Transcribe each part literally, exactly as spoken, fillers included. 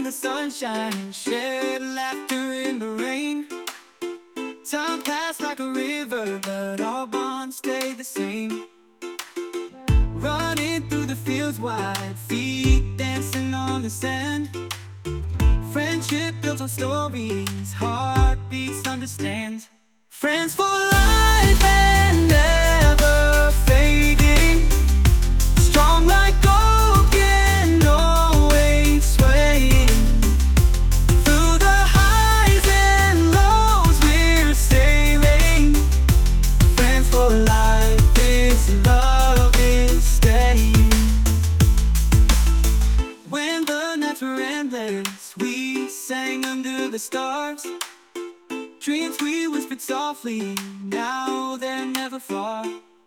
the sunshine, shared laughter in the rain. Time passed like a river, but our bond stayed the same. Running through the fields wide, feet dancing on the sand. Friendship built on stories, heartbeats understand. Friends for life and never fading, strong like oak and always swaying. Through the highs and lows we're sailing. Friends for life, this love is staying. When the nights were endless, we sang under the stars. Dreams we whispered softly, now they're never far.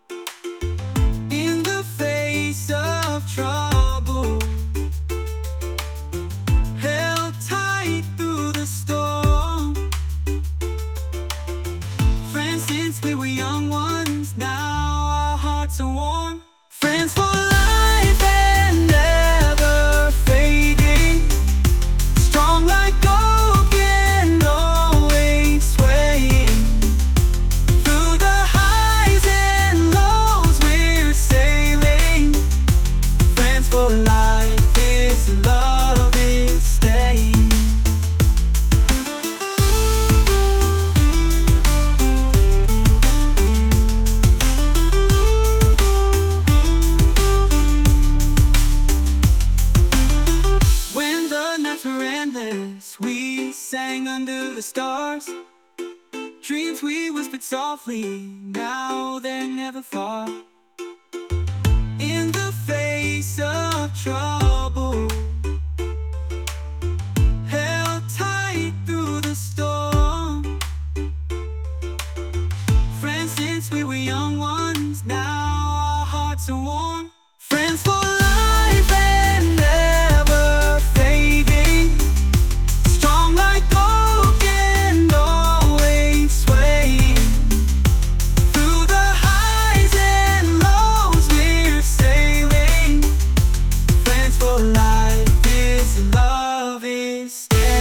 In the face of trouble, held tight through the storm. Friends since we were young ones, now our hearts are warm. Friends for life and never fading, strong like oak and always swaying. Through the highs and lows we're sailing. Friends for life, this love is staying. When the nights were endless, we sang under the stars. Dreams we whispered softly, now they're never far. In the face of trouble, held tight through the storm. Friends since we were young ones, now our hearts are warm. Friends for life and never fading, strong like oak and always swaying. Through the highs and lows we're sailing. Friends for life, this love is staying.